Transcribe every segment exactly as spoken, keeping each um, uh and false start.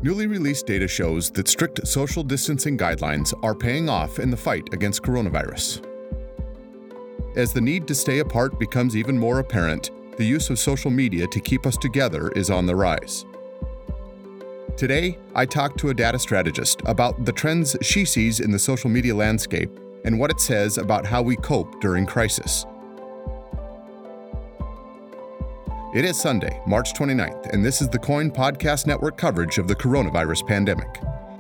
Newly released data shows that strict social distancing guidelines are paying off in the fight against coronavirus. As the need to stay apart becomes even more apparent, the use of social media to keep us together is on the rise. Today, I talked to a data strategist about the trends she sees in the social media landscape and what it says about how we cope during crisis. It is Sunday, March twenty-ninth, and this is the KOIN Podcast Network coverage of the coronavirus pandemic.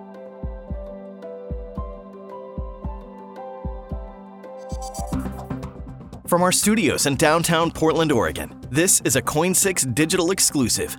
From our studios in downtown Portland, Oregon, this is a KOIN six digital exclusive.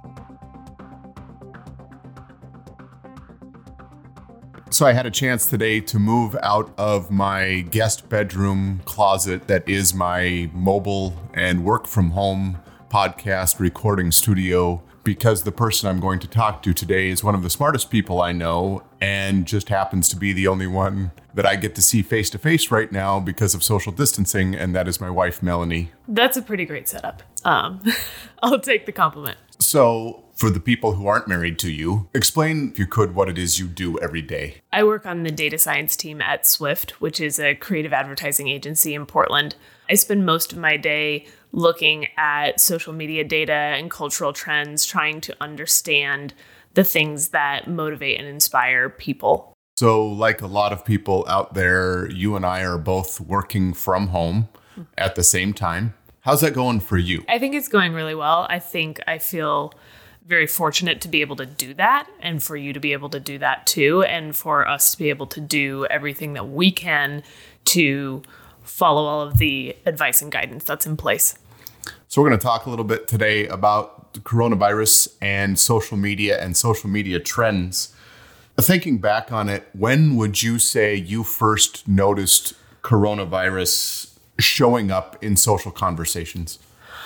So I had a chance today to move out of my guest bedroom closet that is my mobile and work from home podcast recording studio because the person I'm going to talk to today is one of the smartest people I know and just happens to be the only one that I get to see face to face right now because of social distancing, and that is my wife, Melanie. That's a pretty great setup. Um, I'll take the compliment. So for the people who aren't married to you, explain, if you could, what it is you do every day. I work on the data science team at Swift, which is a creative advertising agency in Portland. I spend most of my day looking at social media data and cultural trends, trying to understand the things that motivate and inspire people. So like a lot of people out there, you and I are both working from home at the same time. How's that going for you? I think it's going really well. I think I feel very fortunate to be able to do that, and for you to be able to do that too, and for us to be able to do everything that we can to follow all of the advice and guidance that's in place. So we're going to talk a little bit today about the coronavirus and social media and social media trends. Thinking back on it, when would you say you first noticed coronavirus showing up in social conversations?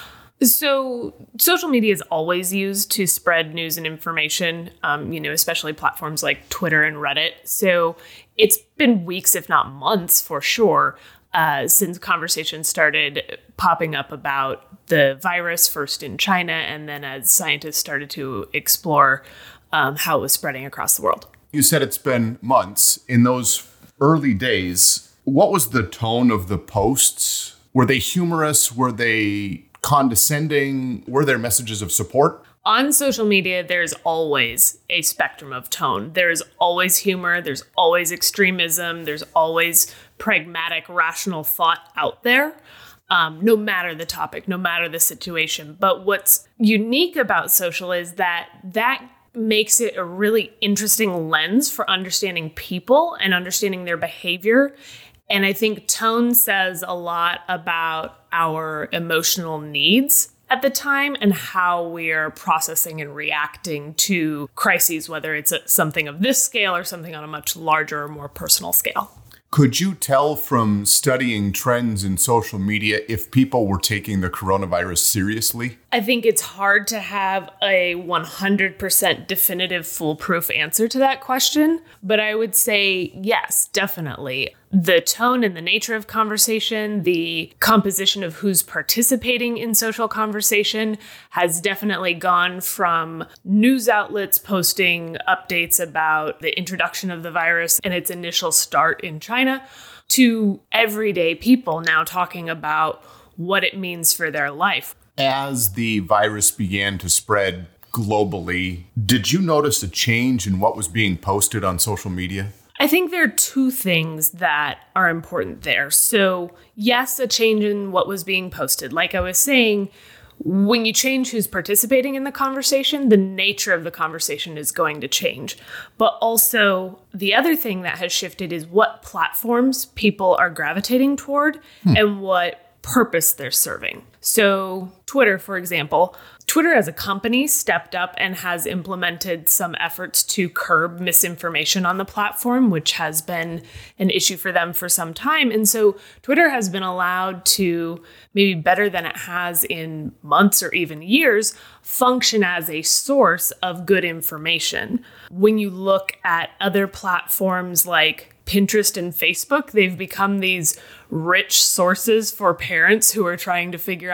So social media is always used to spread news and information, um, you know, especially platforms like Twitter and Reddit. So it's been weeks, if not months for sure, uh, since conversations started popping up about the virus, first in China, and then as scientists started to explore um, how it was spreading across the world. You said it's been months. In those early days, what was the tone of the posts? Were they humorous? Were they condescending? Were there messages of support? On social media, there's always a spectrum of tone. There's always humor. There's always extremism. There's always pragmatic, rational thought out there, um, no matter the topic, no matter the situation. But what's unique about social is that that makes it a really interesting lens for understanding people and understanding their behavior. And I think tone says a lot about our emotional needs at the time and how we're processing and reacting to crises, whether it's a, something of this scale or something on a much larger or more personal scale. Could you tell from studying trends in social media if people were taking the coronavirus seriously? I think it's hard to have a one hundred percent definitive, foolproof answer to that question, but I would say yes, definitely. The tone and the nature of conversation, the composition of who's participating in social conversation has definitely gone from news outlets posting updates about the introduction of the virus and its initial start in China to everyday people now talking about what it means for their life. As the virus began to spread globally, did you notice a change in what was being posted on social media? I think there are two things that are important there. So yes, a change in what was being posted. Like I was saying, when you change who's participating in the conversation, the nature of the conversation is going to change. But also the other thing that has shifted is what platforms people are gravitating toward hmm. and what purpose they're serving. So Twitter, for example, Twitter as a company stepped up and has implemented some efforts to curb misinformation on the platform, which has been an issue for them for some time. And so Twitter has been allowed to, maybe better than it has in months or even years, function as a source of good information. When you look at other platforms like Pinterest and Facebook, they've become these rich sources for parents who are trying to figure out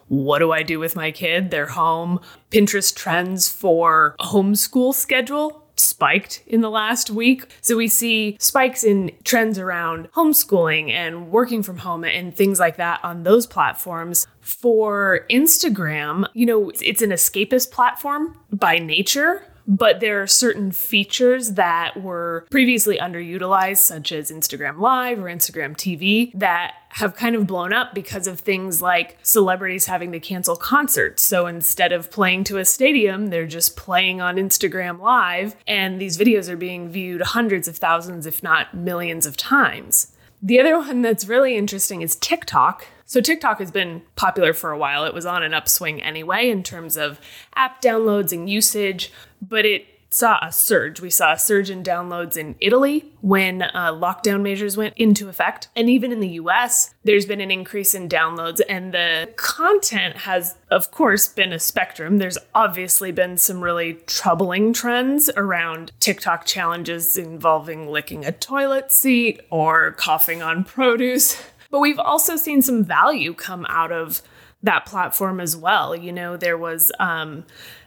what do I do with my kid? They're home. Pinterest trends for homeschool schedule spiked in the last week. So we see spikes in trends around homeschooling and working from home and things like that on those platforms. For Instagram, you know, it's an escapist platform by nature, but there are certain features that were previously underutilized, such as Instagram Live or Instagram T V, that have kind of blown up because of things like celebrities having to cancel concerts. So instead of playing to a stadium, they're just playing on Instagram Live, and these videos are being viewed hundreds of thousands, if not millions of times. The other one that's really interesting is TikTok. So TikTok has been popular for a while. It was on an upswing anyway in terms of app downloads and usage, but it saw a surge. We saw a surge in downloads in Italy when uh, lockdown measures went into effect. And even in the U S, there's been an increase in downloads. And the content has, of course, been a spectrum. There's obviously been some really troubling trends around TikTok challenges involving licking a toilet seat or coughing on produce. But we've also seen some value come out of that platform as well. You know, there was um,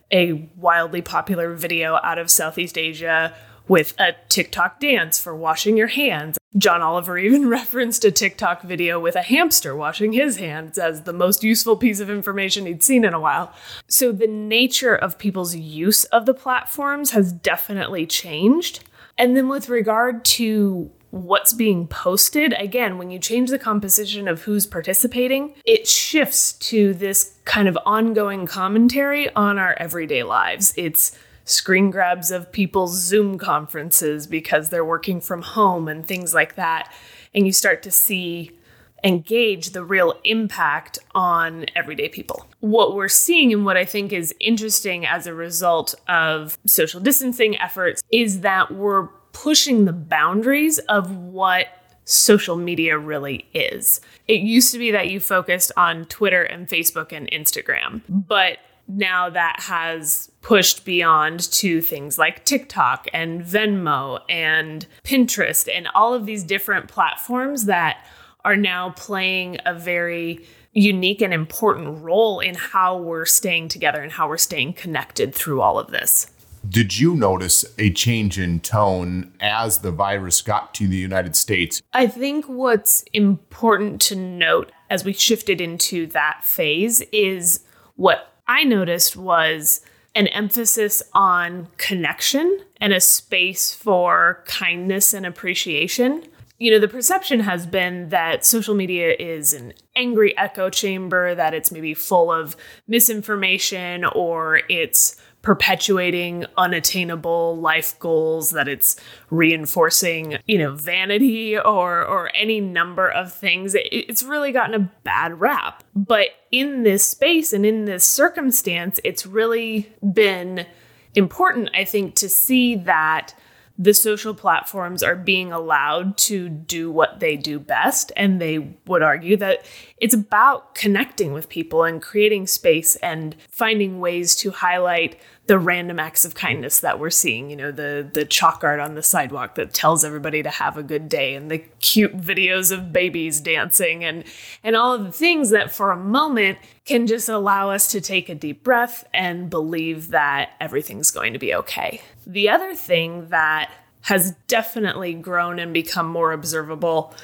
a wildly popular video out of Southeast Asia with a TikTok dance for washing your hands. John Oliver even referenced a TikTok video with a hamster washing his hands as the most useful piece of information he'd seen in a while. So the nature of people's use of the platforms has definitely changed. And then with regard to what's being posted, again, when you change the composition of who's participating, it shifts to this kind of ongoing commentary on our everyday lives. It's screen grabs of people's Zoom conferences because they're working from home and things like that. And you start to see and gauge the real impact on everyday people. What we're seeing and what I think is interesting as a result of social distancing efforts is that we're pushing the boundaries of what social media really is. It used to be that you focused on Twitter and Facebook and Instagram, but now that has pushed beyond to things like TikTok and Venmo and Pinterest and all of these different platforms that are now playing a very unique and important role in how we're staying together and how we're staying connected through all of this. Did you notice a change in tone as the virus got to the United States? I think what's important to note as we shifted into that phase is what I noticed was an emphasis on connection and a space for kindness and appreciation. You know, the perception has been that social media is an angry echo chamber, that it's maybe full of misinformation or it's perpetuating unattainable life goals, that it's reinforcing, you know, vanity or or any number of things. It, it's really gotten a bad rap. But in this space and in this circumstance, it's really been important, I think, to see that the social platforms are being allowed to do what they do best. And they would argue that it's about connecting with people and creating space and finding ways to highlight the random acts of kindness that we're seeing. You know, the the chalk art on the sidewalk that tells everybody to have a good day, and the cute videos of babies dancing, and and all of the things that for a moment can just allow us to take a deep breath and believe that everything's going to be okay. The other thing that has definitely grown and become more observable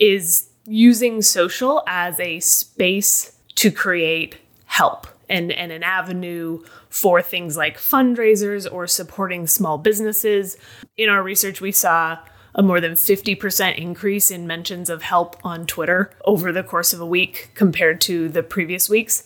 is using social as a space to create help and, and an avenue for things like fundraisers or supporting small businesses. In our research, we saw a more than fifty percent increase in mentions of help on Twitter over the course of a week compared to the previous weeks.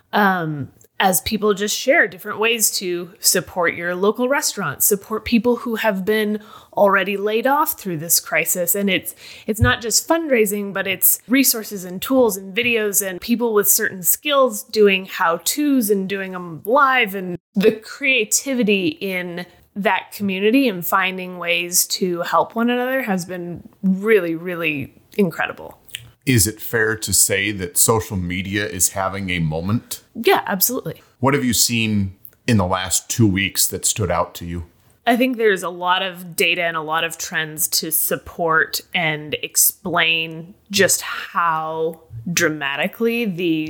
Um, as people just share different ways to support your local restaurants, support people who have been already laid off through this crisis. And it's it's not just fundraising, but it's resources and tools and videos and people with certain skills doing how-tos and doing them live, and the creativity in that community and finding ways to help one another has been really, really incredible. Is it fair to say that social media is having a moment? Yeah, absolutely. What have you seen in the last two weeks that stood out to you? I think there's a lot of data and a lot of trends to support and explain just how dramatically these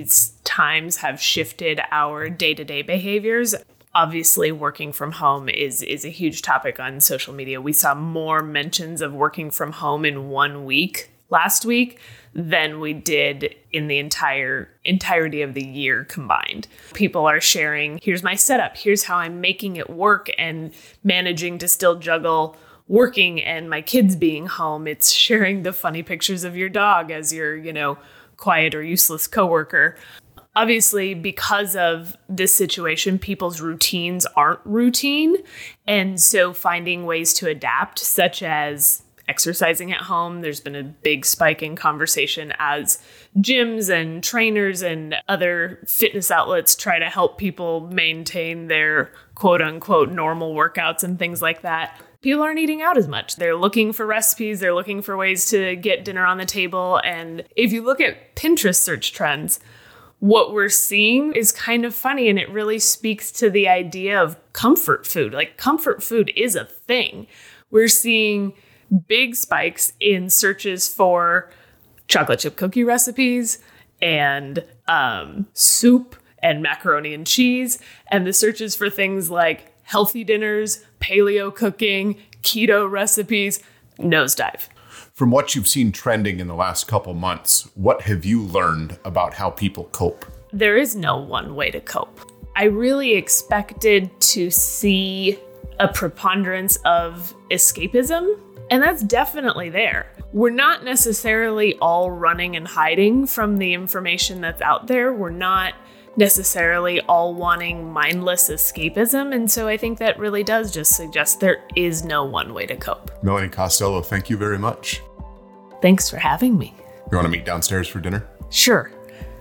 times have shifted our day-to-day behaviors. Obviously, working from home is, is a huge topic on social media. We saw more mentions of working from home in one week last week than we did in the entire entirety of the year combined. People are sharing, here's my setup, here's how I'm making it work and managing to still juggle working and my kids being home. It's sharing the funny pictures of your dog as your, you know, quiet or useless coworker. Obviously, because of this situation, people's routines aren't routine. And so finding ways to adapt, such as exercising at home. There's been a big spike in conversation as gyms and trainers and other fitness outlets try to help people maintain their quote unquote normal workouts and things like that. People aren't eating out as much. They're looking for recipes. They're looking for ways to get dinner on the table. And if you look at Pinterest search trends, what we're seeing is kind of funny, and it really speaks to the idea of comfort food. Like, comfort food is a thing. We're seeing big spikes in searches for chocolate chip cookie recipes and um, soup and macaroni and cheese, and the searches for things like healthy dinners, paleo cooking, keto recipes, nosedive. From what you've seen trending in the last couple months, what have you learned about how people cope? There is no one way to cope. I really expected to see a preponderance of escapism, and that's definitely there. We're not necessarily all running and hiding from the information that's out there. We're not necessarily all wanting mindless escapism. And so I think that really does just suggest there is no one way to cope. Melanie Costello, thank you very much. Thanks for having me. You want to meet downstairs for dinner? Sure.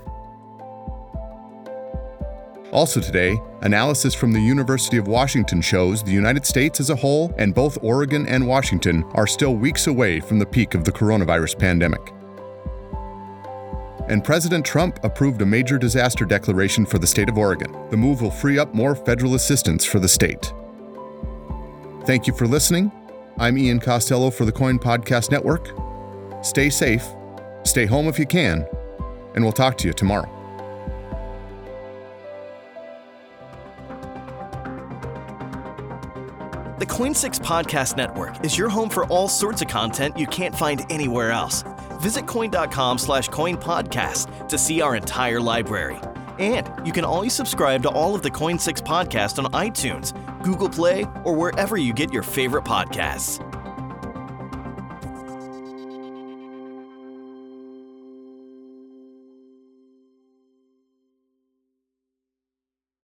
Also today, analysis from the University of Washington shows the United States as a whole and both Oregon and Washington are still weeks away from the peak of the coronavirus pandemic. And President Trump approved a major disaster declaration for the state of Oregon. The move will free up more federal assistance for the state. Thank you for listening. I'm Ian Costello for the Coin Podcast Network. Stay safe, stay home if you can, and we'll talk to you tomorrow. The Coin six Podcast Network is your home for all sorts of content you can't find anywhere else. Visit coin.com slash coin podcast to see our entire library. And you can always subscribe to all of the Coin six podcasts on iTunes, Google Play, or wherever you get your favorite podcasts.